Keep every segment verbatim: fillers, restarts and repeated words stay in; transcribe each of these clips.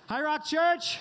Hi, Rock Church.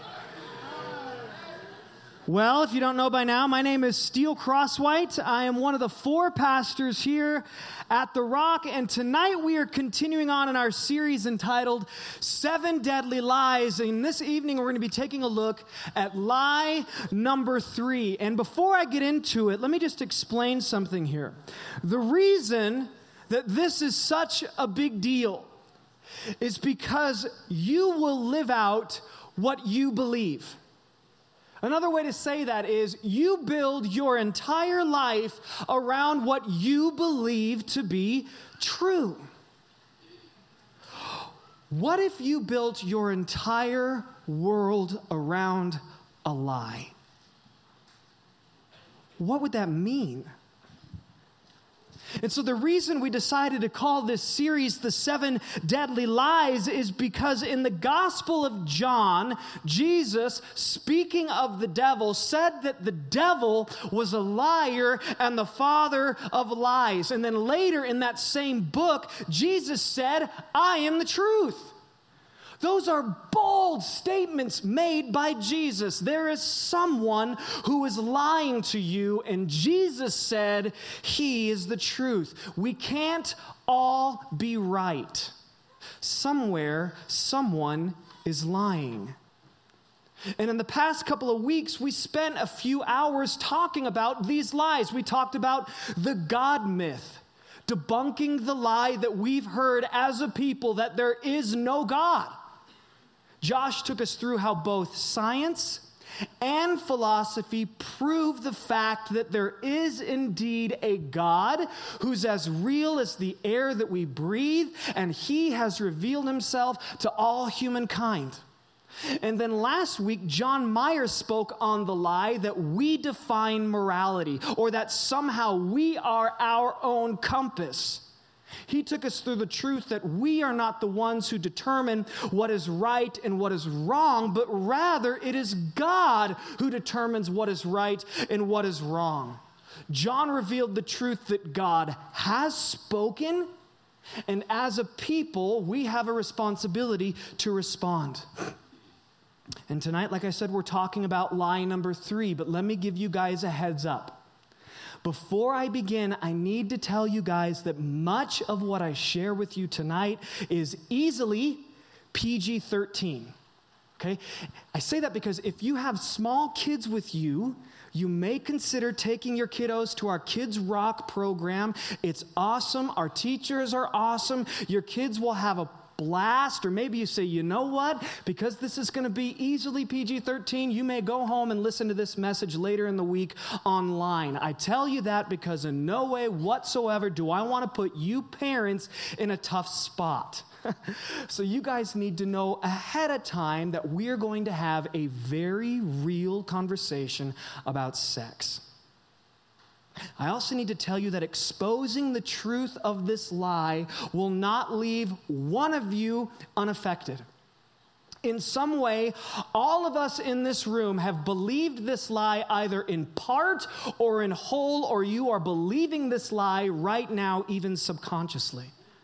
Well, if you don't know by now, my name is Steele Crosswhite. I am one of the four pastors here at The Rock, and tonight we are continuing on in our series entitled Seven Deadly Lies, and this evening we're going to be taking a look at lie number three. And before I get into it, let me just explain something here. The reason that this is such a big deal is because you will live out what you believe. Another way to say that is you build your entire life around what you believe to be true. What if you built your entire world around a lie? What would that mean? And so the reason we decided to call this series The Seven Deadly Lies is because in the Gospel of John, Jesus, speaking of the devil, said that the devil was a liar and the father of lies. And then later in that same book, Jesus said, I am the truth. Those are bold statements made by Jesus. There is someone who is lying to you, and Jesus said he is the truth. We can't all be right. Somewhere, someone is lying. And in the past couple of weeks, we spent a few hours talking about these lies. We talked about the God myth, debunking the lie that we've heard as a people that there is no God. Josh took us through how both science and philosophy prove the fact that there is indeed a God who's as real as the air that we breathe, and he has revealed himself to all humankind. And then last week, John Myers spoke on the lie that we define morality, or that somehow we are our own compass. He took us through the truth that we are not the ones who determine what is right and what is wrong, but rather it is God who determines what is right and what is wrong. John revealed the truth that God has spoken, and as a people, we have a responsibility to respond. And tonight, like I said, we're talking about lie number three, but let me give you guys a heads up. Before I begin, I need to tell you guys that much of what I share with you tonight is easily P G thirteen, okay? I say that because if you have small kids with you, you may consider taking your kiddos to our Kids Rock program. It's awesome. Our teachers are awesome. Your kids will have a blast, or maybe you say, you know what, because this is going to be easily P G thirteen, you may go home and listen to this message later in the week online. I tell you that because in no way whatsoever do I want to put you parents in a tough spot. So you guys need to know ahead of time that we're going to have a very real conversation about sex. I also need to tell you that exposing the truth of this lie will not leave one of you unaffected. In some way, all of us in this room have believed this lie either in part or in whole, or you are believing this lie right now, even subconsciously.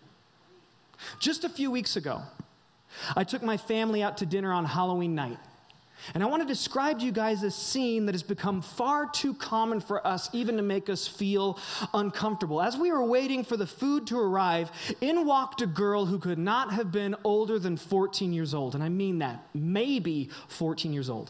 Just a few weeks ago, I took my family out to dinner on Halloween night. And I want to describe to you guys a scene that has become far too common for us, even to make us feel uncomfortable. As we were waiting for the food to arrive, in walked a girl who could not have been older than fourteen years old. And I mean that, maybe fourteen years old.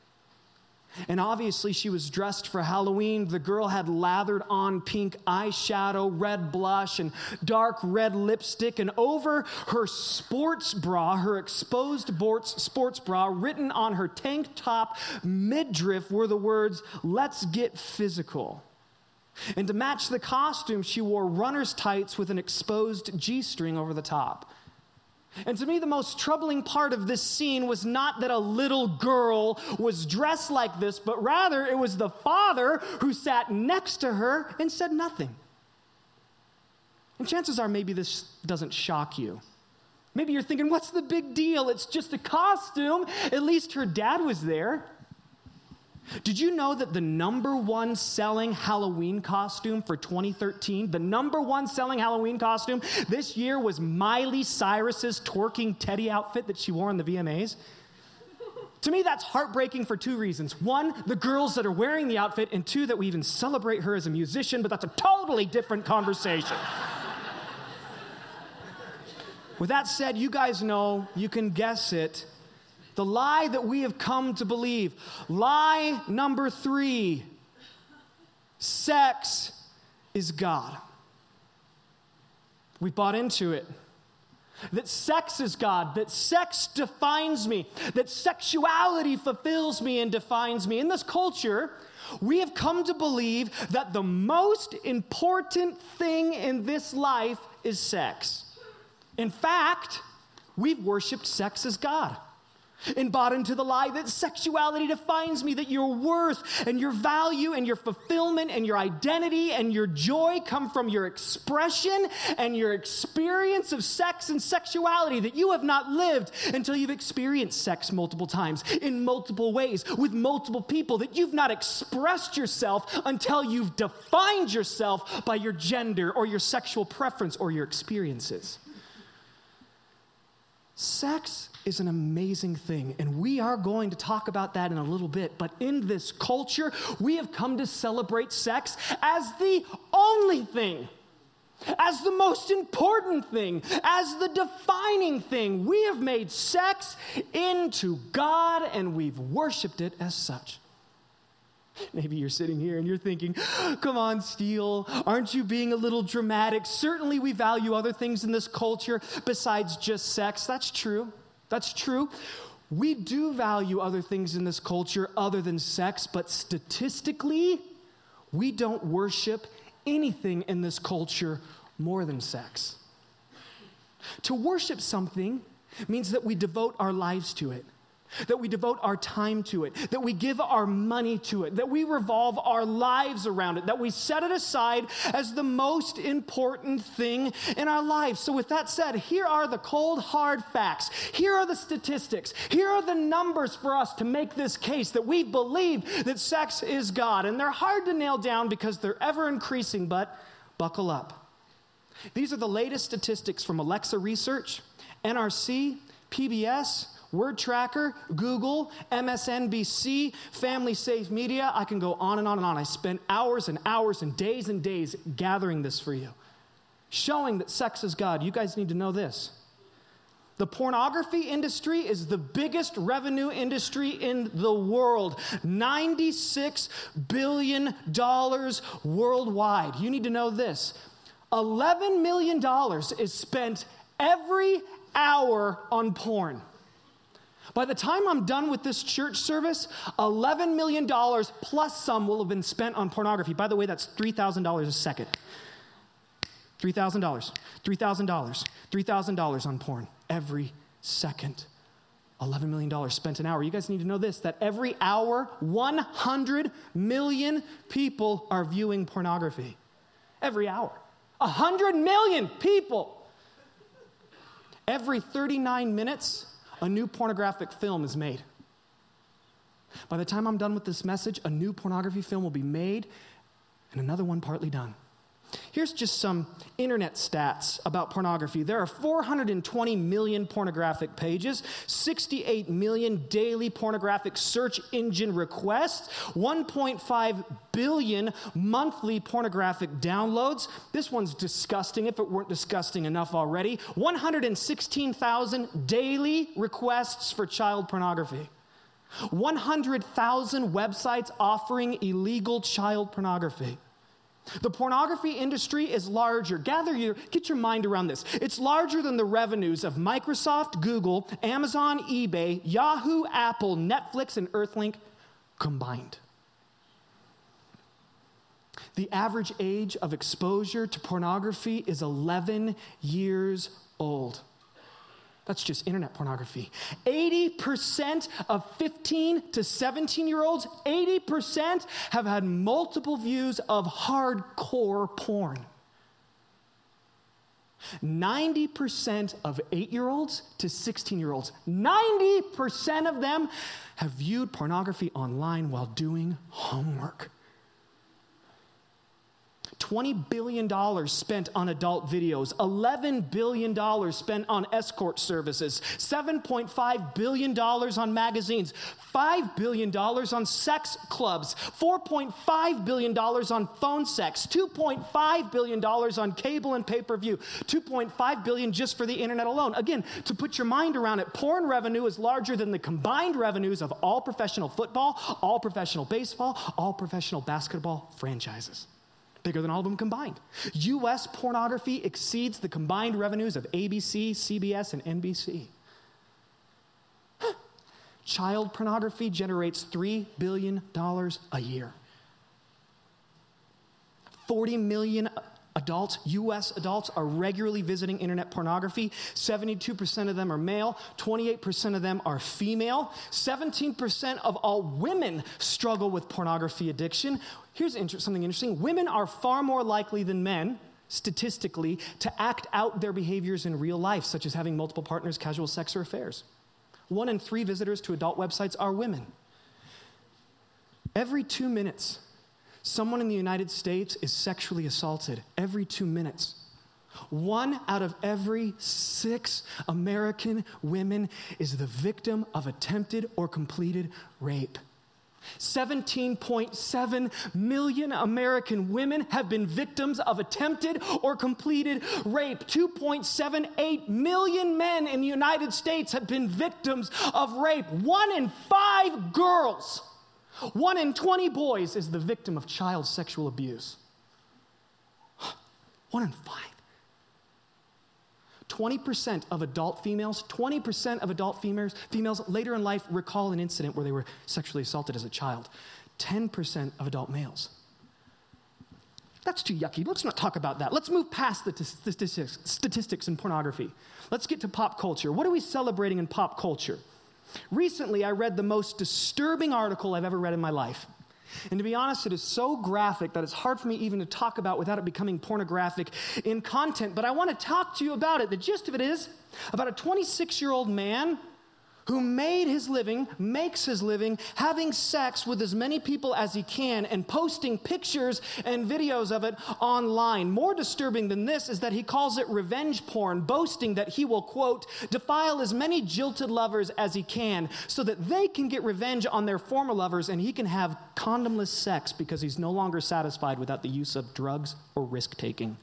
And obviously she was dressed for Halloween. The girl had lathered on pink eyeshadow, red blush, and dark red lipstick. And over her sports bra, her exposed sports bra, written on her tank top midriff were the words, "Let's get physical." And to match the costume, she wore runner's tights with an exposed G-string over the top. And to me, the most troubling part of this scene was not that a little girl was dressed like this, but rather it was the father who sat next to her and said nothing. And chances are maybe this doesn't shock you. Maybe you're thinking, what's the big deal? It's just a costume. At least her dad was there. Did you know that the number one selling Halloween costume for twenty thirteen, the number one selling Halloween costume this year was Miley Cyrus's twerking Teddy outfit that she wore in the V M As? To me, that's heartbreaking for two reasons. One, the girls that are wearing the outfit, and two, that we even celebrate her as a musician, but that's a totally different conversation. With that said, you guys know, you can guess it, the lie that we have come to believe. Lie number three, sex is God. We bought into it. That sex is God, that sex defines me, that sexuality fulfills me and defines me. In this culture, we have come to believe that the most important thing in this life is sex. In fact, we've worshiped sex as God and bought into the lie that sexuality defines me, that your worth and your value and your fulfillment and your identity and your joy come from your expression and your experience of sex and sexuality, that you have not lived until you've experienced sex multiple times, in multiple ways, with multiple people, that you've not expressed yourself until you've defined yourself by your gender or your sexual preference or your experiences. Sex is an amazing thing, and we are going to talk about that in a little bit. But in this culture, we have come to celebrate sex as the only thing, as the most important thing, as the defining thing. We have made sex into God, and we've worshiped it as such. Maybe you're sitting here and you're thinking, come on, Steele, aren't you being a little dramatic? Certainly we value other things in this culture besides just sex. That's true. That's true. We do value other things in this culture other than sex, but statistically, we don't worship anything in this culture more than sex. To worship something means that we devote our lives to it, that we devote our time to it, that we give our money to it, that we revolve our lives around it, that we set it aside as the most important thing in our lives. So with that said, here are the cold, hard facts. Here are the statistics. Here are the numbers for us to make this case that we believe that sex is God. And they're hard to nail down because they're ever increasing, but buckle up. These are the latest statistics from Alexa Research, N R C, P B S, Word Tracker, Google, M S N B C, Family Safe Media. I can go on and on and on. I spent hours and hours and days and days gathering this for you, showing that sex is God. You guys need to know this. The pornography industry is the biggest revenue industry in the world. ninety-six billion dollars worldwide. You need to know this. eleven million dollars is spent every hour on porn. By the time I'm done with this church service, eleven million dollars plus some will have been spent on pornography. By the way, that's three thousand dollars a second. three thousand dollars, three thousand dollars, three thousand dollars on porn every second. eleven million dollars spent an hour. You guys need to know this, that every hour, one hundred million people are viewing pornography. Every hour. one hundred million people. Every thirty-nine minutes, a new pornographic film is made. By the time I'm done with this message, a new pornography film will be made and another one partly done. Here's just some internet stats about pornography. There are four hundred twenty million pornographic pages, sixty-eight million daily pornographic search engine requests, one point five billion monthly pornographic downloads. This one's disgusting if it weren't disgusting enough already. one hundred sixteen thousand daily requests for child pornography. one hundred thousand websites offering illegal child pornography. The pornography industry is larger. Gather your, get your mind around this. It's larger than the revenues of Microsoft, Google, Amazon, eBay, Yahoo, Apple, Netflix, and Earthlink combined. The average age of exposure to pornography is eleven years old. That's just internet pornography. eighty percent of fifteen to seventeen-year-olds, eighty percent have had multiple views of hardcore porn. ninety percent of eight-year-olds to sixteen-year-olds, ninety percent of them have viewed pornography online while doing homework. twenty billion dollars spent on adult videos, eleven billion dollars spent on escort services, seven point five billion dollars on magazines, five billion dollars on sex clubs, four point five billion dollars on phone sex, two point five billion dollars on cable and pay-per-view, two point five billion dollars just for the internet alone. Again, to put your mind around it, porn revenue is larger than the combined revenues of all professional football, all professional baseball, all professional basketball franchises. Bigger than all of them combined. U S pornography exceeds the combined revenues of A B C, C B S, and N B C. Child pornography generates three billion dollars a year. forty million adults, U S adults, are regularly visiting internet pornography. seventy-two percent of them are male. twenty-eight percent of them are female. seventeen percent of all women struggle with pornography addiction. Here's inter- something interesting. Women are far more likely than men, statistically, to act out their behaviors in real life, such as having multiple partners, casual sex, or affairs. One in three visitors to adult websites are women. Every two minutes, someone in the United States is sexually assaulted. Every two minutes. One out of every six American women is the victim of attempted or completed rape. seventeen point seven million American women have been victims of attempted or completed rape. two point seven eight million men in the United States have been victims of rape. One in five girls, one in twenty boys is the victim of child sexual abuse. One in five. twenty percent of adult females, twenty percent of adult females, females later in life recall an incident where they were sexually assaulted as a child. ten percent of adult males. That's too yucky. Let's not talk about that. Let's move past the t- statistics, statistics in pornography. Let's get to pop culture. What are we celebrating in pop culture? Recently, I read the most disturbing article I've ever read in my life. And to be honest, it is so graphic that it's hard for me even to talk about without it becoming pornographic in content. But I want to talk to you about it. The gist of it is about a twenty-six-year-old man who made his living, makes his living, having sex with as many people as he can and posting pictures and videos of it online. More disturbing than this is that he calls it revenge porn, boasting that he will, quote, defile as many jilted lovers as he can so that they can get revenge on their former lovers and he can have condomless sex because he's no longer satisfied without the use of drugs or risk-taking.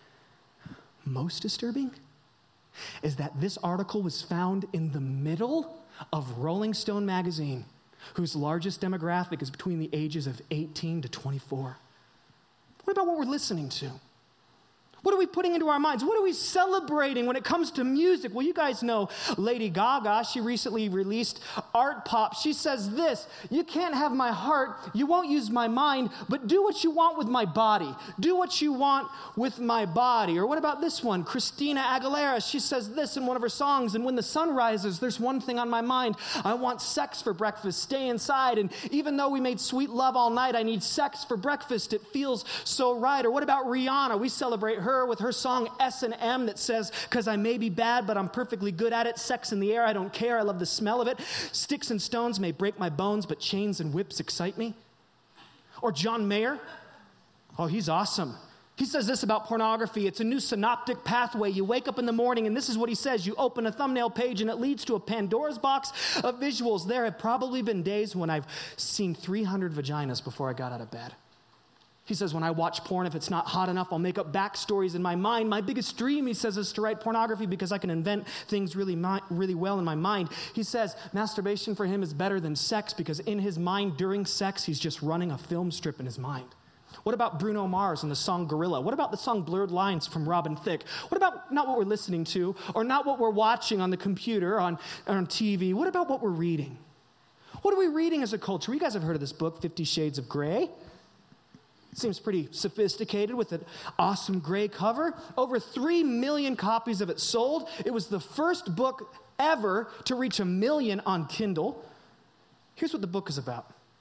Most disturbing is that this article was found in the middle of Rolling Stone magazine, whose largest demographic is between the ages of eighteen to twenty-four. What about what we're listening to? What are we putting into our minds? What are we celebrating when it comes to music? Well, you guys know Lady Gaga. She recently released Art Pop. She says this: you can't have my heart, you won't use my mind, but do what you want with my body. Do what you want with my body. Or what about this one? Christina Aguilera. She says this in one of her songs: and when the sun rises, there's one thing on my mind. I want sex for breakfast. Stay inside. And even though we made sweet love all night, I need sex for breakfast. It feels so right. Or what about Rihanna? We celebrate her with her song S and M that says, because I may be bad, but I'm perfectly good at it. Sex in the air, I don't care. I love the smell of it. Sticks and stones may break my bones, but chains and whips excite me. Or John Mayer. Oh, he's awesome. He says this about pornography: it's a new synoptic pathway. You wake up in the morning and this is what he says. You open a thumbnail page and it leads to a Pandora's box of visuals. There have probably been days when I've seen three hundred vaginas before I got out of bed. He says, when I watch porn, if it's not hot enough, I'll make up backstories in my mind. My biggest dream, he says, is to write pornography because I can invent things really, really well in my mind. He says masturbation for him is better than sex because in his mind, during sex, he's just running a film strip in his mind. What about Bruno Mars and the song Gorilla? What about the song Blurred Lines from Robin Thicke? What about not what we're listening to or not what we're watching on the computer, on, on T V? What about what we're reading? What are we reading as a culture? You guys have heard of this book, Fifty Shades of Grey. Seems pretty sophisticated with an awesome gray cover. Over three million copies of it sold. It was the first book ever to reach a million on Kindle. Here's what the book is about.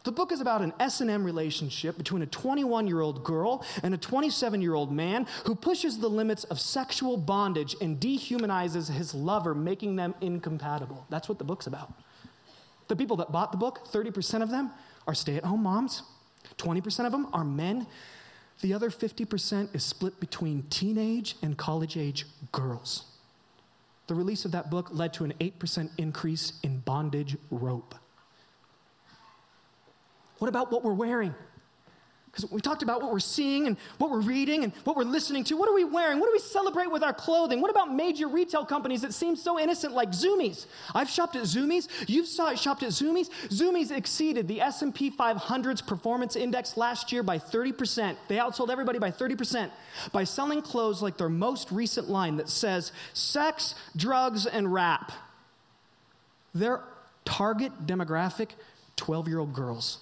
The book is about an S and M relationship between a twenty-one-year-old girl and a twenty-seven-year-old man who pushes the limits of sexual bondage and dehumanizes his lover, making them incompatible. That's what the book's about. The people that bought the book, thirty percent of them are stay-at-home moms. twenty percent of them are men. The other fifty percent is split between teenage and college-age girls. The release of that book led to an eight percent increase in bondage rope. What about what we're wearing? Because we talked about what we're seeing and what we're reading and what we're listening to. What are we wearing? What do we celebrate with our clothing? What about major retail companies that seem so innocent, like Zumiez? I've shopped at Zumiez. You've saw, shopped at Zumiez. Zumiez exceeded the S and P five hundred's performance index last year by thirty percent. They outsold everybody by thirty percent by selling clothes like their most recent line that says sex, drugs, and rap. Their target demographic, twelve-year-old girls.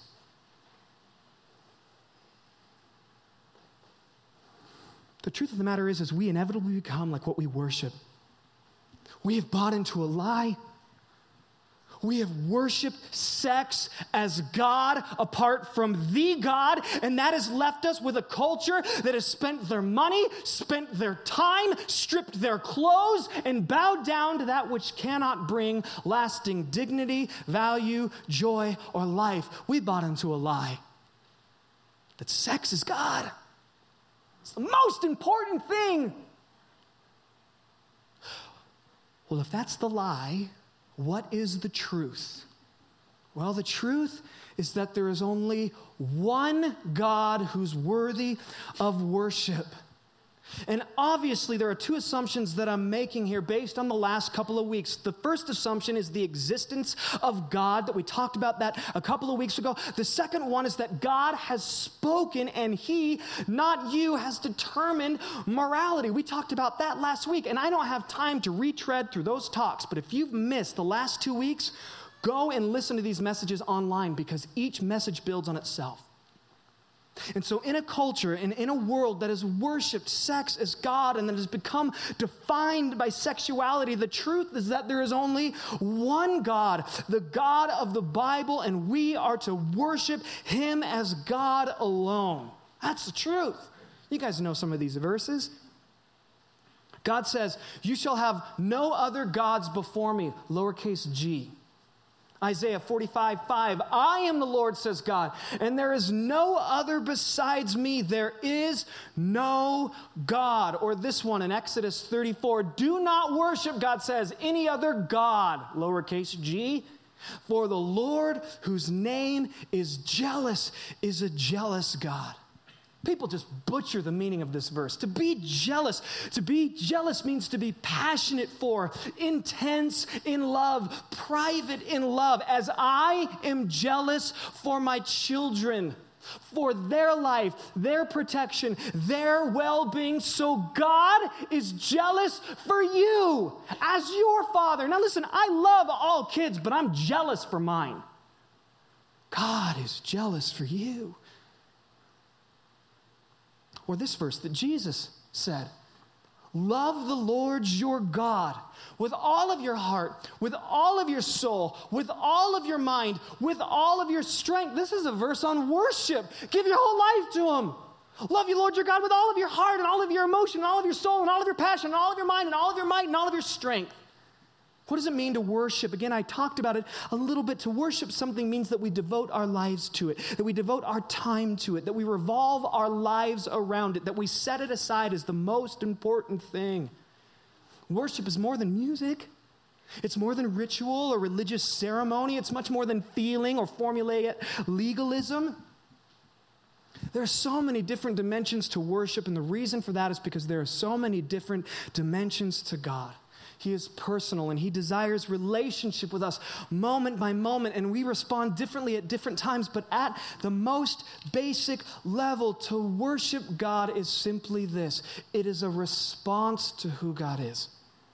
The truth of the matter is, is we inevitably become like what we worship. We have bought into a lie. We have worshiped sex as God apart from the God, and that has left us with a culture that has spent their money, spent their time, stripped their clothes, and bowed down to that which cannot bring lasting dignity, value, joy, or life. We bought into a lie that sex is God. It's the most important thing. Well, if that's the lie, what is the truth? Well, the truth is that there is only one God who's worthy of worship. And obviously, there are two assumptions that I'm making here based on the last couple of weeks. The first assumption is the existence of God, that we talked about that a couple of weeks ago. The second one is that God has spoken and he, not you, has determined morality. We talked about that last week, and I don't have time to retread through those talks, but if you've missed the last two weeks, go and listen to these messages online because each message builds on itself. And so in a culture and in a world that has worshiped sex as God and that has become defined by sexuality, the truth is that there is only one God, the God of the Bible, and we are to worship him as God alone. That's the truth. You guys know some of these verses. God says, you shall have no other gods before me, lowercase g. Isaiah forty-five five, I am the Lord, says God, and there is no other besides me. There is no God. Or this one in Exodus thirty-four, do not worship, God says, any other God, lowercase g. For the Lord, whose name is jealous, is a jealous God. People just butcher the meaning of this verse. To be jealous, to be jealous means to be passionate for, intense in love, private in love, as I am jealous for my children, for their life, their protection, their well-being. So God is jealous for you as your father. Now listen, I love all kids, but I'm jealous for mine. God is jealous for you. Or this verse that Jesus said, love the Lord your God with all of your heart, with all of your soul, with all of your mind, with all of your strength. This is a verse on worship. Give your whole life to him. Love you, Lord your God, with all of your heart and all of your emotion and all of your soul and all of your passion and all of your mind and all of your might and all of your strength. What does it mean to worship? Again, I talked about it a little bit. To worship something means that we devote our lives to it, that we devote our time to it, that we revolve our lives around it, that we set it aside as the most important thing. Worship is more than music. It's more than ritual or religious ceremony. It's much more than feeling or formulaic legalism. There are so many different dimensions to worship, and the reason for that is because there are so many different dimensions to God. He is personal, and he desires relationship with us moment by moment, and we respond differently at different times. But at the most basic level, to worship God is simply this. It is a response to who God is.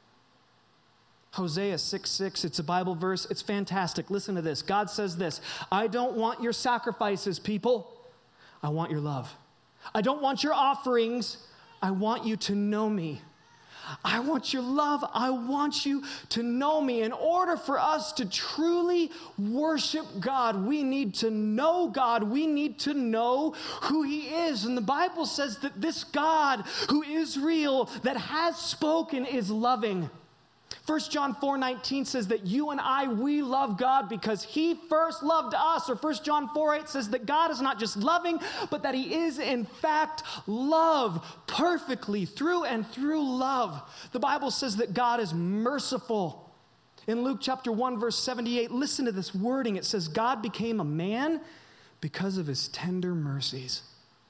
Hosea six six, it's a Bible verse. It's fantastic. Listen to this. God says this, I don't want your sacrifices, people. I want your love. I don't want your offerings. I want you to know me. I want your love. I want you to know me. In order for us to truly worship God, we need to know God. We need to know who he is. And the Bible says that this God who is real, that has spoken, is loving. First John four nineteen says that you and I, we love God because he first loved us. Or First John four eight says that God is not just loving, but that he is in fact love, perfectly through and through love. The Bible says that God is merciful. In Luke chapter one, verse seventy-eight, listen to this wording. It says, God became a man because of his tender mercies.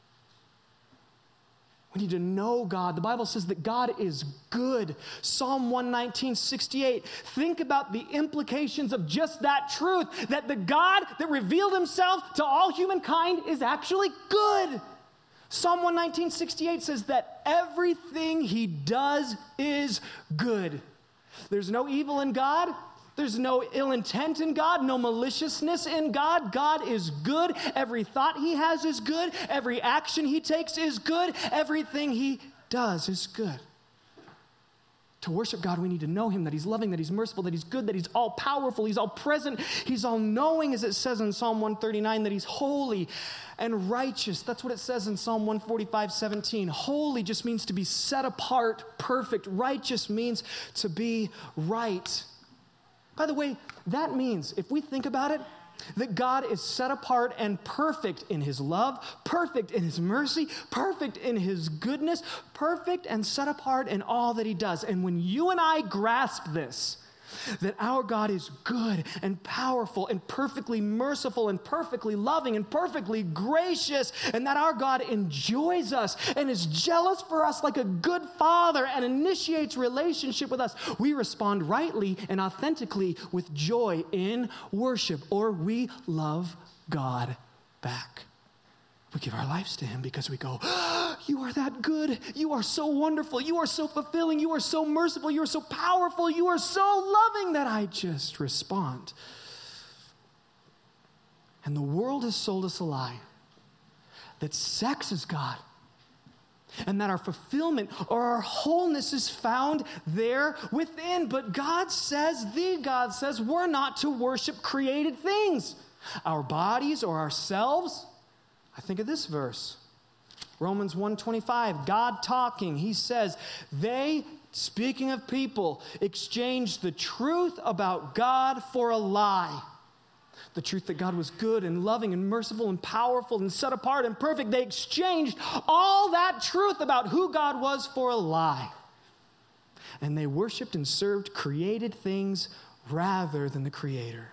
We need to know God. The Bible says that God is good. Psalm one nineteen, sixty-eight. Think about the implications of just that truth, that the God that revealed himself to all humankind is actually good. Psalm one nineteen, sixty-eight says that everything he does is good. There's no evil in God. There's no ill intent in God, no maliciousness in God. God is good. Every thought he has is good. Every action he takes is good. Everything he does is good. To worship God, we need to know him, that he's loving, that he's merciful, that he's good, that he's all powerful, he's all present, he's all knowing, as it says in Psalm one thirty-nine, that he's holy and righteous. That's what it says in Psalm one forty-five, seventeen. Holy just means to be set apart, perfect. Righteous means to be right. By the way, that means, if we think about it, that God is set apart and perfect in his love, perfect in his mercy, perfect in his goodness, perfect and set apart in all that he does. And when you and I grasp this, that our God is good and powerful and perfectly merciful and perfectly loving and perfectly gracious, and that our God enjoys us and is jealous for us like a good father and initiates relationship with us, we respond rightly and authentically with joy in worship, or we love God back. We give our lives to him because we go, oh, you are that good. You are so wonderful. You are so fulfilling. You are so merciful. You are so powerful. You are so loving that I just respond. And the world has sold us a lie that sex is God and that our fulfillment or our wholeness is found there within. But God says, the God says, we're not to worship created things, our bodies or ourselves. I think of this verse, Romans one twenty-five, God talking. He says, they, speaking of people, exchanged the truth about God for a lie. The truth that God was good and loving and merciful and powerful and set apart and perfect. They exchanged all that truth about who God was for a lie. And they worshiped and served created things rather than the Creator.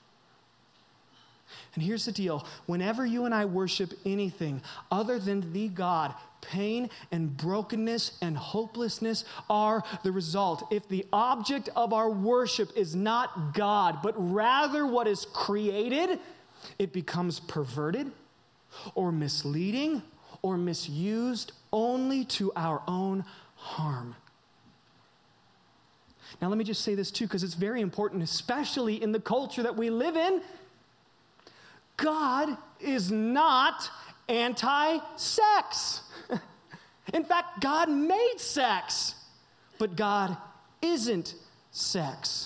And here's the deal. Whenever you and I worship anything other than the God, pain and brokenness and hopelessness are the result. If the object of our worship is not God, but rather what is created, it becomes perverted or misleading or misused only to our own harm. Now, let me just say this too, because it's very important, especially in the culture that we live in. God is not anti-sex. In fact, God made sex, but God isn't sex.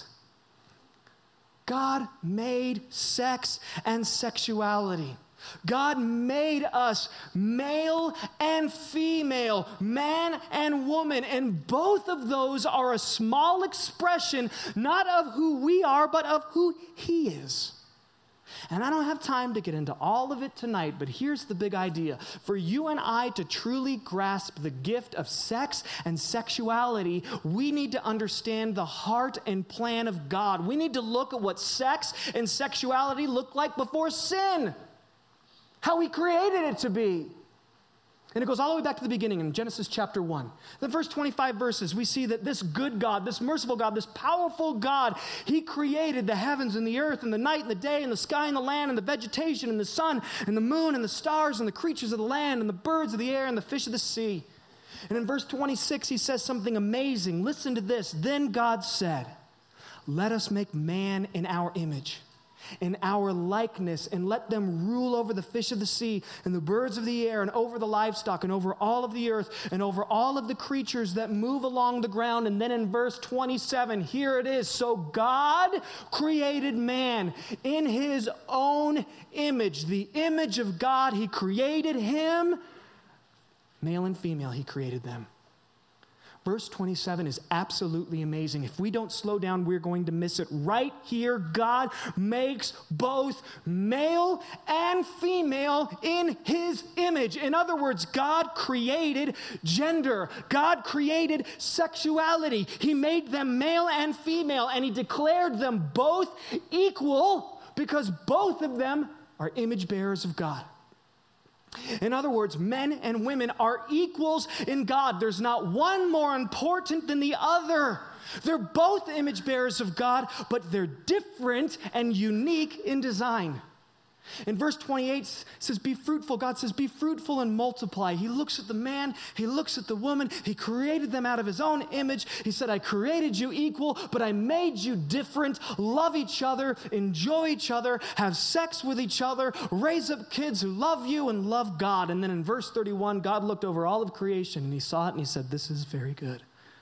God made sex and sexuality. God made us male and female, man and woman, and both of those are a small expression, not of who we are, but of who He is. And I don't have time to get into all of it tonight, but here's the big idea. For you and I to truly grasp the gift of sex and sexuality, we need to understand the heart and plan of God. We need to look at what sex and sexuality looked like before sin, how He created it to be. And it goes all the way back to the beginning in Genesis chapter one. The first twenty-five verses, we see that this good God, this merciful God, this powerful God, He created the heavens and the earth and the night and the day and the sky and the land and the vegetation and the sun and the moon and the stars and the creatures of the land and the birds of the air and the fish of the sea. And in verse twenty-six, He says something amazing. Listen to this. Then God said, "Let us make man in our image, in our likeness, and let them rule over the fish of the sea and the birds of the air and over the livestock and over all of the earth and over all of the creatures that move along the ground. And then in verse twenty-seven, here it is. So God created man in his own image. The image of God, he created him. Male and female, he created them. Verse twenty-seven is absolutely amazing. If we don't slow down, we're going to miss it. Right here, God makes both male and female in his image. In other words, God created gender. God created sexuality. He made them male and female, and he declared them both equal because both of them are image bearers of God. In other words, men and women are equals in God. There's not one more important than the other. They're both image bearers of God, but they're different and unique in design. In verse twenty-eight, it says, be fruitful. God says, be fruitful and multiply. He looks at the man. He looks at the woman. He created them out of his own image. He said, I created you equal, but I made you different. Love each other, enjoy each other, have sex with each other, raise up kids who love you and love God. And then in verse thirty-one, God looked over all of creation and he saw it and he said, this is very good.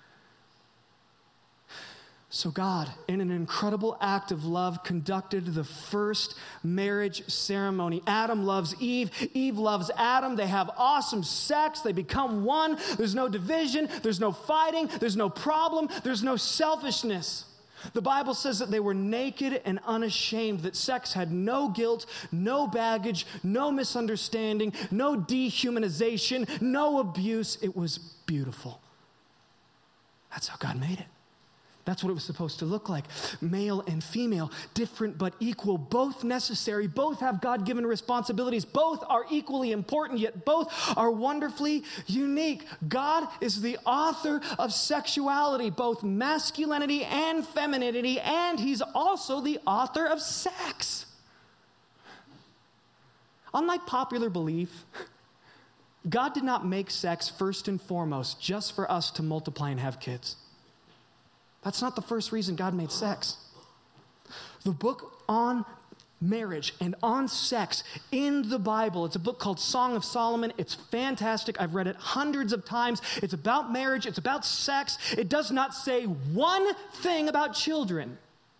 So God, in an incredible act of love, conducted the first marriage ceremony. Adam loves Eve. Eve loves Adam. They have awesome sex. They become one. There's no division. There's no fighting. There's no problem. There's no selfishness. The Bible says that they were naked and unashamed, that sex had no guilt, no baggage, no misunderstanding, no dehumanization, no abuse. It was beautiful. That's how God made it. That's what it was supposed to look like. Male and female, different but equal, both necessary, both have God-given responsibilities, both are equally important, yet both are wonderfully unique. God is the author of sexuality, both masculinity and femininity, and he's also the author of sex. Unlike popular belief, God did not make sex first and foremost just for us to multiply and have kids. That's not the first reason God made sex. The book on marriage and on sex in the Bible, it's a book called Song of Solomon. It's fantastic. I've read it hundreds of times. It's about marriage. It's about sex. It does not say one thing about children.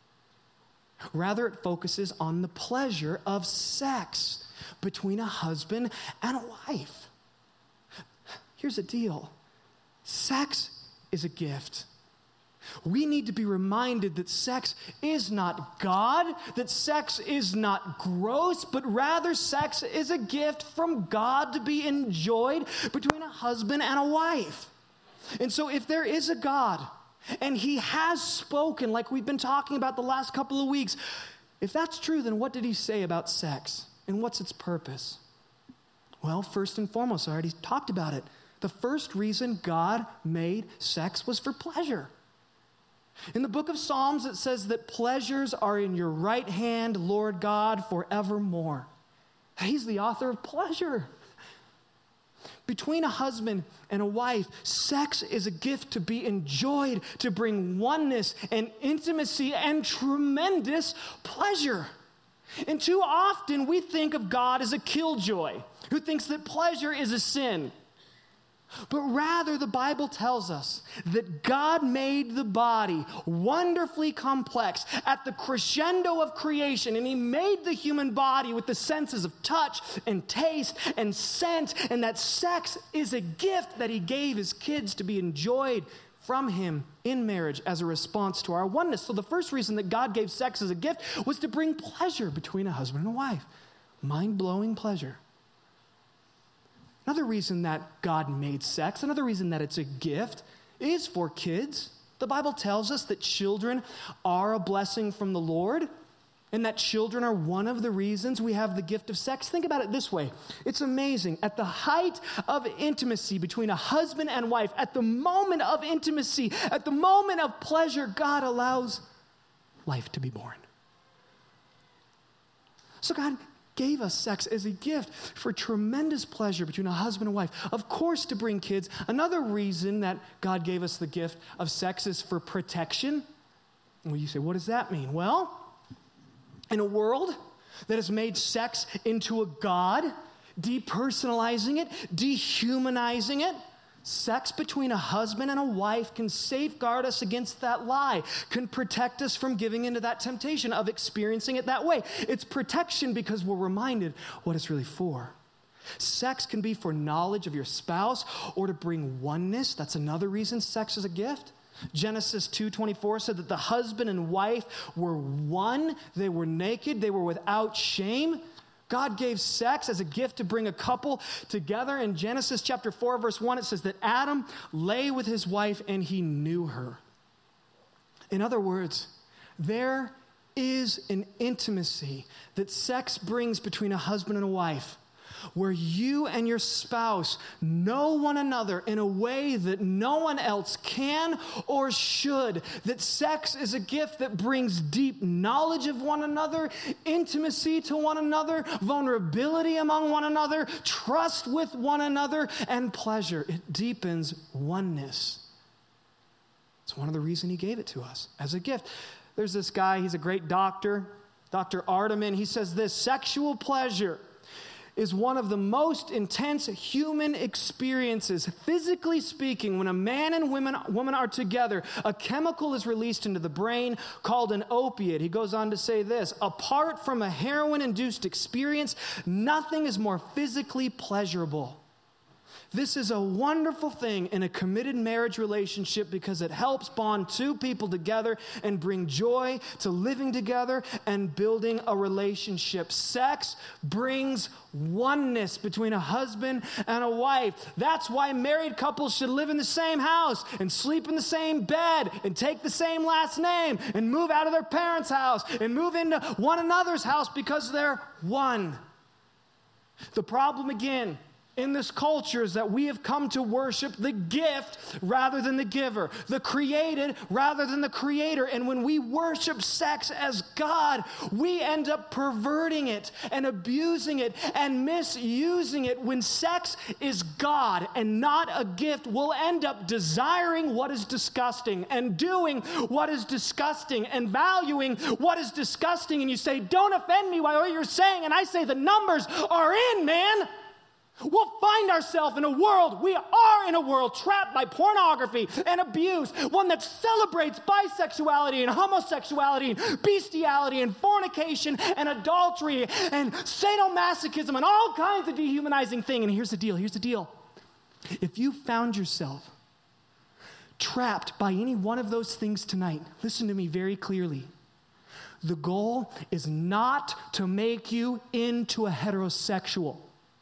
Rather, it focuses on the pleasure of sex between a husband and a wife. Here's the deal. Sex is a gift. We need to be reminded that sex is not God, that sex is not gross, but rather sex is a gift from God to be enjoyed between a husband and a wife. And so if there is a God, and he has spoken like we've been talking about the last couple of weeks, if that's true, then what did he say about sex? And what's its purpose? Well, first and foremost, I already talked about it. The first reason God made sex was for pleasure. In the book of Psalms, it says that pleasures are in your right hand, Lord God, forevermore. He's the author of pleasure. Between a husband and a wife, sex is a gift to be enjoyed, to bring oneness and intimacy and tremendous pleasure. And too often we think of God as a killjoy who thinks that pleasure is a sin. But rather, the Bible tells us that God made the body wonderfully complex at the crescendo of creation, and he made the human body with the senses of touch and taste and scent, and that sex is a gift that he gave his kids to be enjoyed from him in marriage as a response to our oneness. So the first reason that God gave sex as a gift was to bring pleasure between a husband and a wife. Mind-blowing pleasure. Another reason that God made sex, another reason that it's a gift, is for kids. The Bible tells us that children are a blessing from the Lord, and that children are one of the reasons we have the gift of sex. Think about it this way. It's amazing. At the height of intimacy between a husband and wife, at the moment of intimacy, at the moment of pleasure, God allows life to be born. So God gave us sex as a gift for tremendous pleasure between a husband and wife. Of course, to bring kids. Another reason that God gave us the gift of sex is for protection. Well, you say, what does that mean? Well, In a world that has made sex into a god, depersonalizing it, dehumanizing it, sex between a husband and a wife can safeguard us against that lie, can protect us from giving into that temptation of experiencing it that way. It's protection because we're reminded what it's really for. Sex can be for knowledge of your spouse or to bring oneness. That's another reason sex is a gift. Genesis two twenty-four said that the husband and wife were one. They were naked. They were without shame. God gave sex as a gift to bring a couple together. In Genesis chapter four, verse one, it says that Adam lay with his wife and he knew her. In other words, there is an intimacy that sex brings between a husband and a wife, where you and your spouse know one another in a way that no one else can or should. That sex is a gift that brings deep knowledge of one another, intimacy to one another, vulnerability among one another, trust with one another, and pleasure. It deepens oneness. It's one of the reasons he gave it to us as a gift. There's this guy, he's a great doctor, Doctor Arteman. He says this: sexual pleasure is one of the most intense human experiences. Physically speaking, when a man and woman, woman are together, a chemical is released into the brain called an opiate. He goes on to say this: apart from a heroin-induced experience, nothing is more physically pleasurable. This is a wonderful thing in a committed marriage relationship because it helps bond two people together and bring joy to living together and building a relationship. Sex brings oneness between a husband and a wife. That's why married couples should live in the same house and sleep in the same bed and take the same last name and move out of their parents' house and move into one another's house because they're one. The problem again in this culture is that we have come to worship the gift rather than the giver, the created rather than the creator. And when we worship sex as God, we end up perverting it and abusing it and misusing it. When sex is God and not a gift, we'll end up desiring what is disgusting and doing what is disgusting and valuing what is disgusting. And you say, don't offend me by what you're saying. And I say, the numbers are in, man. We'll find ourselves in a world, we are in a world trapped by pornography and abuse, one that celebrates bisexuality and homosexuality and bestiality and fornication and adultery and sadomasochism and all kinds of dehumanizing things. And here's the deal, here's the deal. If you found yourself trapped by any one of those things tonight, listen to me very clearly. The goal is not to make you into a heterosexual,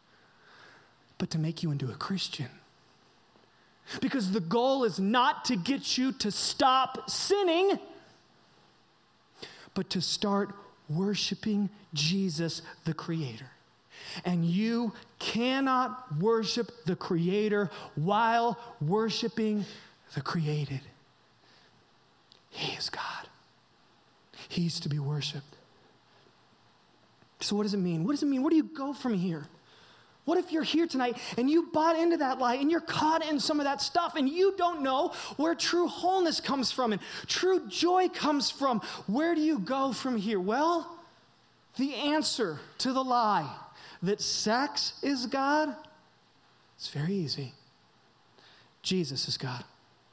but to make you into a Christian. Because the goal is not to get you to stop sinning, but to start worshiping Jesus, the Creator. And you cannot worship the Creator while worshiping the created. He is God. He's to be worshiped. So what does it mean? What does it mean? Where do you go from here? What if you're here tonight and you bought into that lie and you're caught in some of that stuff and you don't know where true wholeness comes from and true joy comes from? Where do you go from here? Well, the answer to the lie that sex is God is very easy. Jesus is God.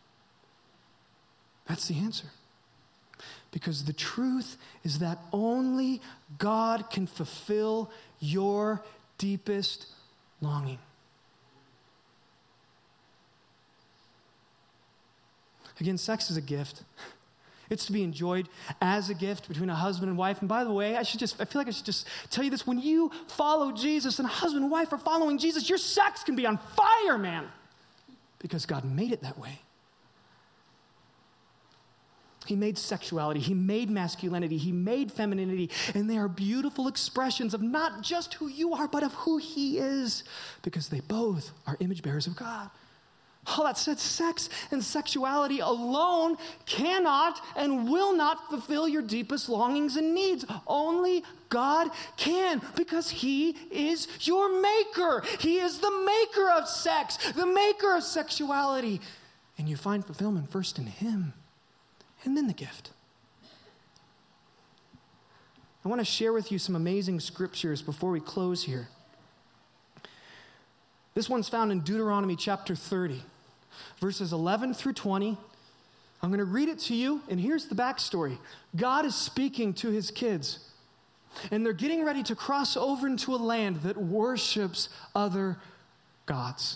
That's the answer. Because the truth is that only God can fulfill your deepest longing. Again, sex is a gift. It's to be enjoyed as a gift between a husband and wife. And by the way, I should just, I feel like I should just tell you this. When you follow Jesus and a husband and wife are following Jesus, your sex can be on fire, man. Because God made it that way. He made sexuality, he made masculinity, he made femininity, and they are beautiful expressions of not just who you are, but of who he is, because they both are image bearers of God. All that said, sex and sexuality alone cannot and will not fulfill your deepest longings and needs. Only God can, because he is your maker. He is the maker of sex, the maker of sexuality. And you find fulfillment first in him. And then the gift. I want to share with you some amazing scriptures before we close here. This one's found in Deuteronomy chapter thirty, verses eleven through twenty. I'm going to read it to you, and here's the backstory. God is speaking to his kids, and they're getting ready to cross over into a land that worships other gods.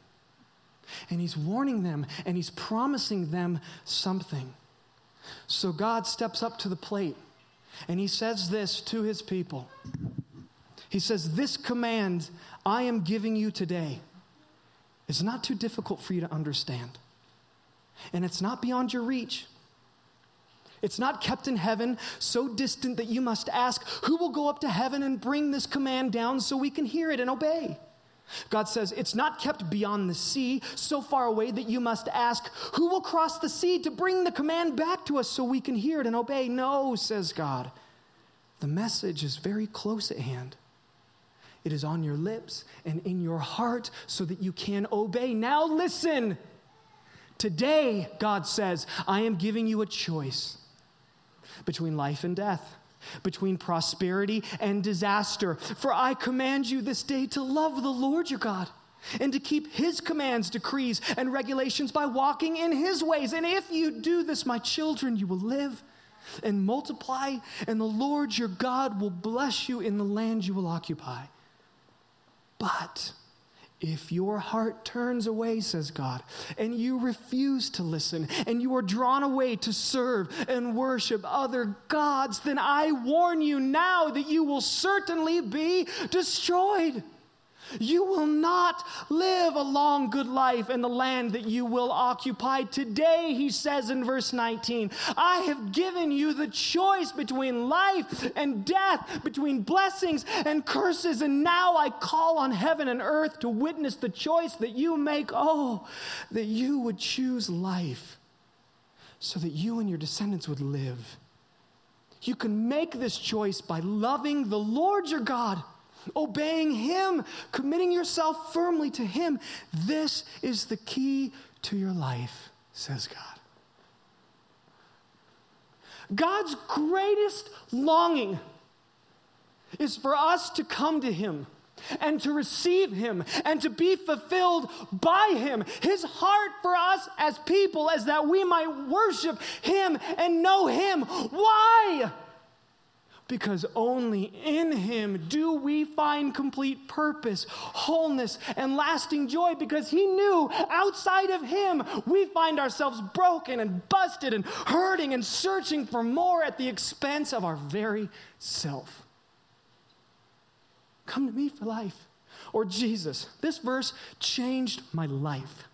And he's warning them, and he's promising them something. So God steps up to the plate, and he says this to his people. He says, "This command I am giving you today is not too difficult for you to understand. And it's not beyond your reach. It's not kept in heaven, so distant that you must ask, who will go up to heaven and bring this command down so we can hear it and obey? God says, it's not kept beyond the sea, so far away that you must ask, who will cross the sea to bring the command back to us so we can hear it and obey? No, says God. The message is very close at hand. It is on your lips and in your heart so that you can obey. Now listen. Today, God says, I am giving you a choice between life and death, between prosperity and disaster. For I command you this day to love the Lord your God and to keep his commands, decrees, and regulations by walking in his ways. And if you do this, my children, you will live and multiply, and the Lord your God will bless you in the land you will occupy. But if your heart turns away, says God, and you refuse to listen, and you are drawn away to serve and worship other gods, then I warn you now that you will certainly be destroyed. You will not live a long, good life in the land that you will occupy. Today, he says in verse nineteen, I have given you the choice between life and death, between blessings and curses, and now I call on heaven and earth to witness the choice that you make. Oh, that you would choose life so that you and your descendants would live. You can make this choice by loving the Lord your God, obeying him, committing yourself firmly to him. This is the key to your life, says God. God's greatest longing is for us to come to him and to receive him and to be fulfilled by him. His heart for us as people is that we might worship him and know him. Why? Because only in him do we find complete purpose, wholeness, and lasting joy, because he knew outside of him we find ourselves broken and busted and hurting and searching for more at the expense of our very self. Come to me for life. Or Jesus. This verse changed my life.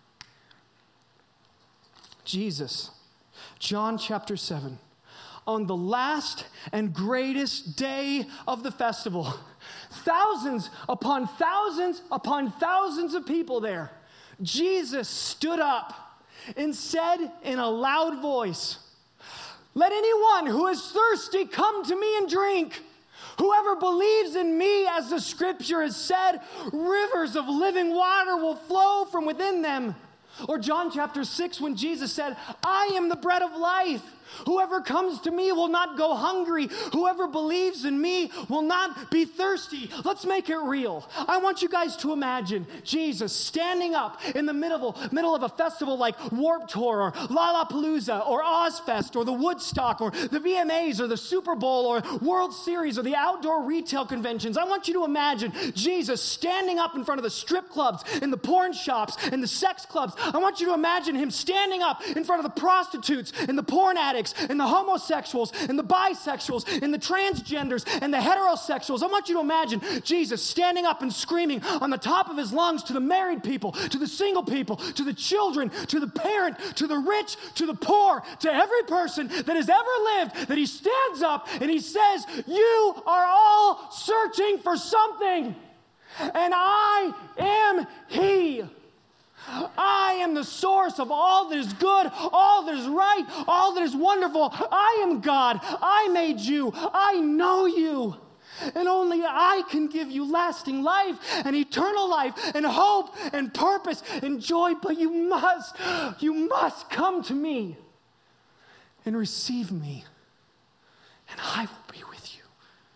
Jesus, John chapter seven. On the last and greatest day of the festival, thousands upon thousands upon thousands of people there, Jesus stood up and said in a loud voice, let anyone who is thirsty come to me and drink. Whoever believes in me, as the scripture has said, rivers of living water will flow from within them. Or John chapter six, when Jesus said, I am the bread of life. Whoever comes to me will not go hungry. Whoever believes in me will not be thirsty. Let's make it real. I want you guys to imagine Jesus standing up in the middle, middle of a festival like Warped Tour or Lollapalooza or Ozfest or the Woodstock or the V M As or the Super Bowl or World Series or the outdoor retail conventions. I want you to imagine Jesus standing up in front of the strip clubs and the porn shops and the sex clubs. I want you to imagine him standing up in front of the prostitutes and the porn addicts and the homosexuals and the bisexuals and the transgenders and the heterosexuals. I want you to imagine Jesus standing up and screaming on the top of his lungs to the married people, to the single people, to the children, to the parent, to the rich, to the poor, to every person that has ever lived, that he stands up and he says, you are all searching for something, and I am he. I am the source of all that is good, all that is right, all that is wonderful. I am God. I made you. I know you. And only I can give you lasting life and eternal life and hope and purpose and joy. But you must, you must come to me and receive me, and I will be with you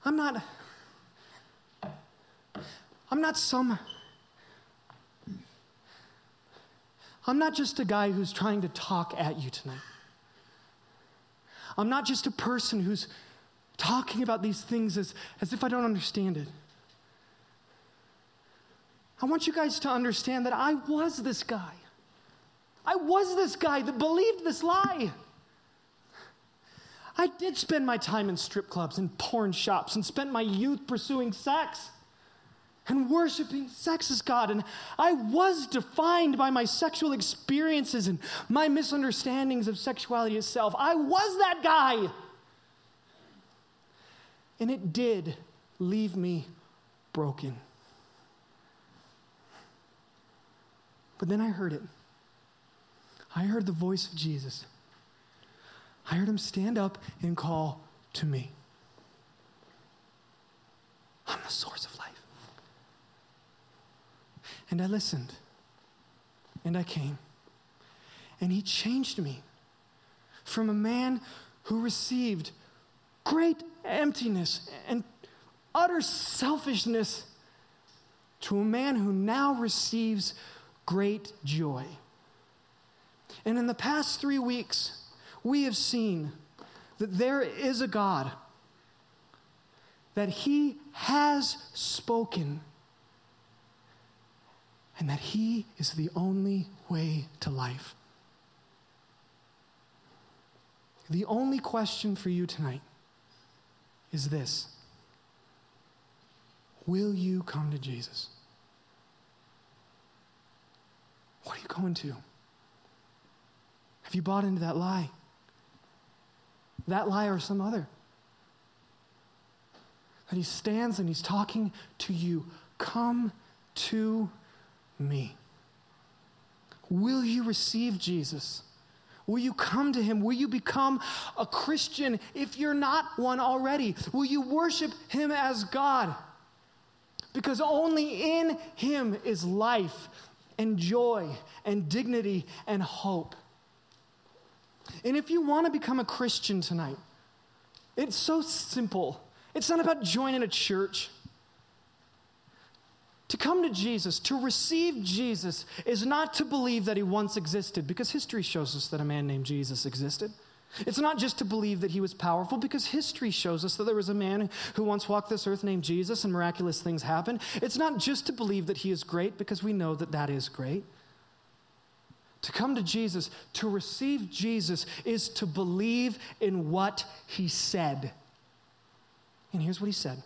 I'm not, I'm not some, I'm not just a guy who's trying to talk at you tonight. I'm not just a person who's talking about these things as, as if I don't understand it. I want you guys to understand that I was this guy. I was this guy that believed this lie. I did spend my time in strip clubs and porn shops and spent my youth pursuing sex and worshiping sex as God. And I was defined by my sexual experiences and my misunderstandings of sexuality itself. I was that guy. And it did leave me broken. But then I heard it. I heard the voice of Jesus. I heard him stand up and call to me. I'm the source of life. And I listened. And I came. And he changed me from a man who received great emptiness and utter selfishness to a man who now receives great joy. And in the past three weeks, we have seen that there is a God, that he has spoken, and that he is the only way to life. The only question for you tonight is this: will you come to Jesus? What are you going to? Have you bought into that lie? That lie or some other? That he stands and he's talking to you. Come to me. Will you receive Jesus? Will you come to him? Will you become a Christian if you're not one already? Will you worship him as God? Because only in him is life and joy and dignity and hope. And if you want to become a Christian tonight, it's so simple. It's not about joining a church. To come to Jesus, to receive Jesus, is not to believe that he once existed, because history shows us that a man named Jesus existed. It's not just to believe that he was powerful, because history shows us that there was a man who once walked this earth named Jesus and miraculous things happened. It's not just to believe that he is great, because we know that that is great. To come to Jesus, to receive Jesus, is to believe in what he said. And here's what he said.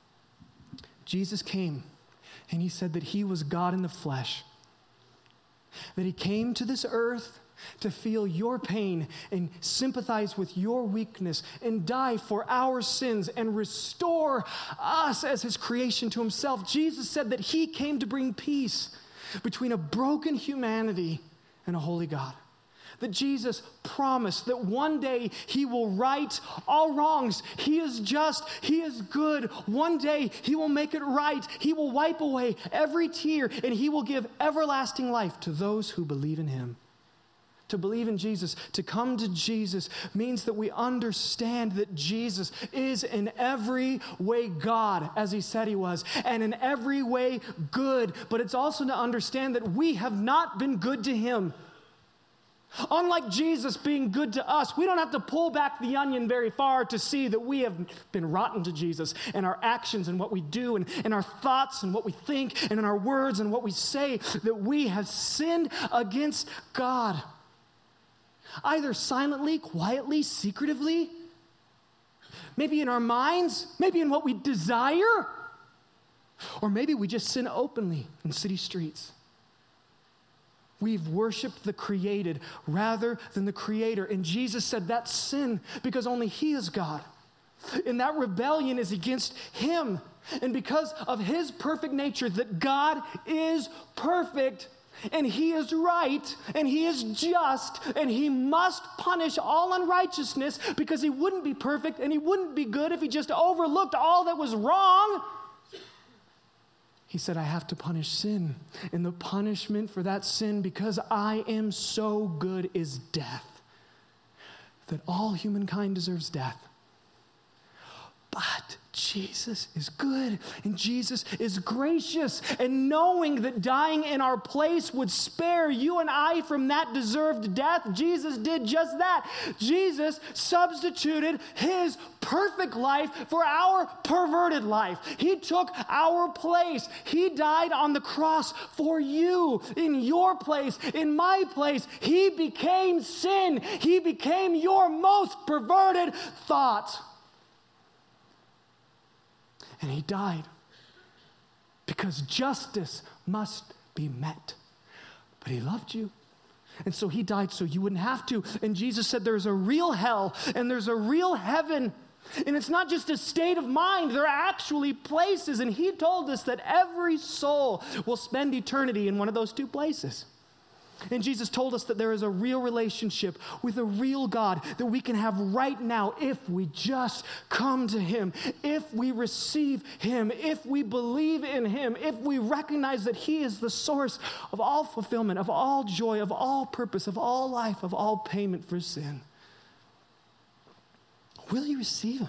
Jesus came, and he said that he was God in the flesh. That he came to this earth to feel your pain and sympathize with your weakness and die for our sins and restore us as his creation to himself. Jesus said that he came to bring peace between a broken humanity and a holy God. That Jesus promised that one day he will right all wrongs. He is just. He is good. One day he will make it right. He will wipe away every tear, and he will give everlasting life to those who believe in him. To believe in Jesus, to come to Jesus, means that we understand that Jesus is in every way God, as he said he was, and in every way good. But it's also to understand that we have not been good to him. Unlike Jesus being good to us, we don't have to pull back the onion very far to see that we have been rotten to Jesus, and our actions and what we do, and, and our thoughts and what we think, and in our words and what we say, that we have sinned against God. Either silently, quietly, secretively, maybe in our minds, maybe in what we desire, or maybe we just sin openly in city streets. We've worshiped the created rather than the creator. And Jesus said that's sin, because only he is God. And that rebellion is against him. And because of his perfect nature, that God is perfect, and he is right, and he is just, and he must punish all unrighteousness, because he wouldn't be perfect and he wouldn't be good if he just overlooked all that was wrong. He said, I have to punish sin. And the punishment for that sin, because I am so good, is death. That all humankind deserves death. But Jesus is good and Jesus is gracious. And knowing that dying in our place would spare you and I from that deserved death, Jesus did just that. Jesus substituted his perfect life for our perverted life. He took our place. He died on the cross for you, in your place, in my place. He became sin. He became your most perverted thought. And he died because justice must be met. But he loved you. And so he died so you wouldn't have to. And Jesus said there's a real hell and there's a real heaven. And it's not just a state of mind. There are actually places. And he told us that every soul will spend eternity in one of those two places. And Jesus told us that there is a real relationship with a real God that we can have right now if we just come to him, if we receive him, if we believe in him, if we recognize that he is the source of all fulfillment, of all joy, of all purpose, of all life, of all payment for sin. Will you receive him?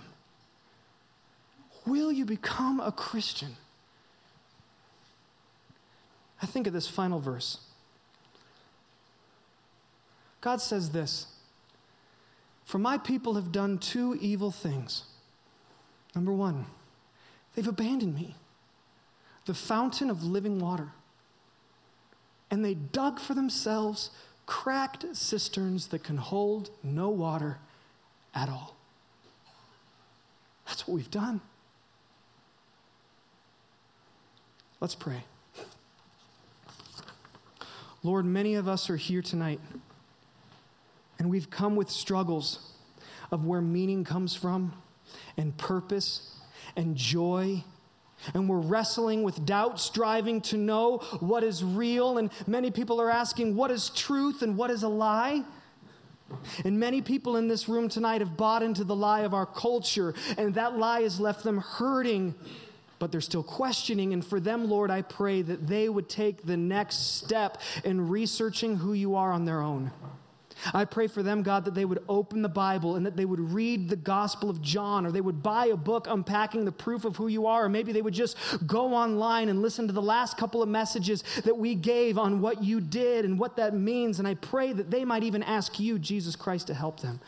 Will you become a Christian? I think of this final verse. God says this, for my people have done two evil things. Number one, they've abandoned me, the fountain of living water, and they dug for themselves cracked cisterns that can hold no water at all. That's what we've done. Let's pray. Lord, many of us are here tonight, and we've come with struggles of where meaning comes from, and purpose, and joy. And we're wrestling with doubt, striving to know what is real. And many people are asking, what is truth and what is a lie? And many people in this room tonight have bought into the lie of our culture, and that lie has left them hurting, but they're still questioning. And for them, Lord, I pray that they would take the next step in researching who you are on their own. I pray for them, God, that they would open the Bible and that they would read the Gospel of John, or they would buy a book unpacking the proof of who you are, or maybe they would just go online and listen to the last couple of messages that we gave on what you did and what that means. And I pray that they might even ask you, Jesus Christ, to help them.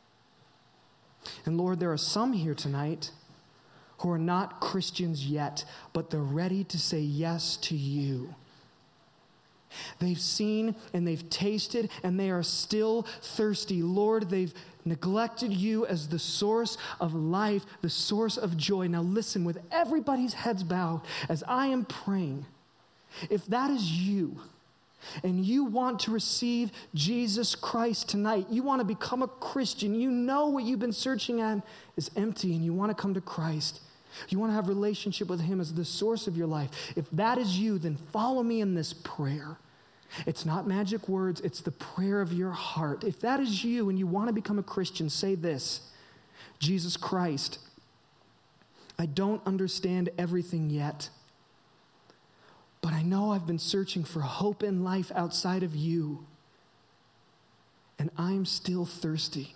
And Lord, there are some here tonight who are not Christians yet, but they're ready to say yes to you. They've seen and they've tasted and they are still thirsty. Lord, they've neglected you as the source of life, the source of joy. Now listen, with everybody's heads bowed as I am praying, if that is you and you want to receive Jesus Christ tonight, you want to become a Christian, you know what you've been searching at is empty and you want to come to Christ. You want to have a relationship with him as the source of your life. If that is you, then follow me in this prayer. It's not magic words, it's the prayer of your heart. If that is you and you want to become a Christian, say this: Jesus Christ, I don't understand everything yet, but I know I've been searching for hope in life outside of you, and I'm still thirsty.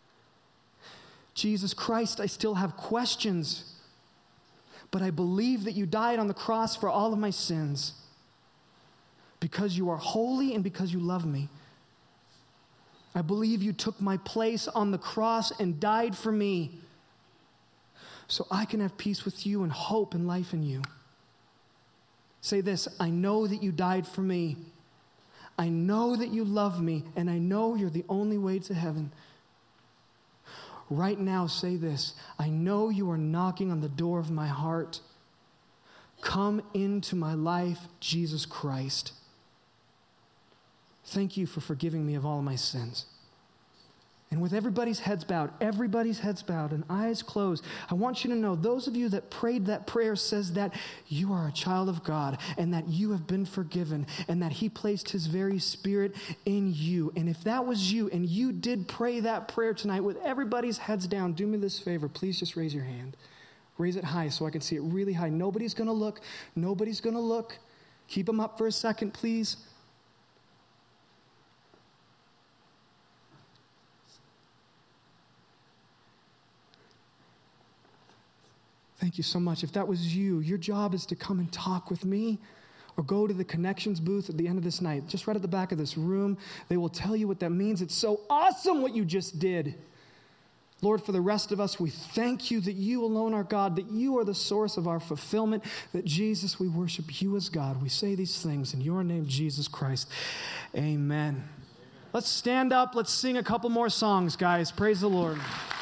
Jesus Christ, I still have questions, but I believe that you died on the cross for all of my sins because you are holy and because you love me. I believe you took my place on the cross and died for me so I can have peace with you and hope and life in you. Say this: I know that you died for me. I know that you love me, and I know you're the only way to heaven. Right now, say this: I know you are knocking on the door of my heart. Come into my life, Jesus Christ. Thank you for forgiving me of all of my sins. And with everybody's heads bowed, everybody's heads bowed and eyes closed, I want you to know, those of you that prayed that prayer says that you are a child of God and that you have been forgiven and that he placed his very spirit in you. And if that was you and you did pray that prayer tonight with everybody's heads down, do me this favor. Please just raise your hand. Raise it high so I can see it really high. Nobody's going to look. Nobody's going to look. Keep them up for a second, please. Thank you so much. If that was you, your job is to come and talk with me or go to the connections booth at the end of this night, just right at the back of this room. They will tell you what that means. It's so awesome what you just did. Lord, for the rest of us, we thank you that you alone are God, that you are the source of our fulfillment, that Jesus, we worship you as God. We say these things in your name, Jesus Christ. Amen. Let's stand up. Let's sing a couple more songs, guys. Praise the Lord.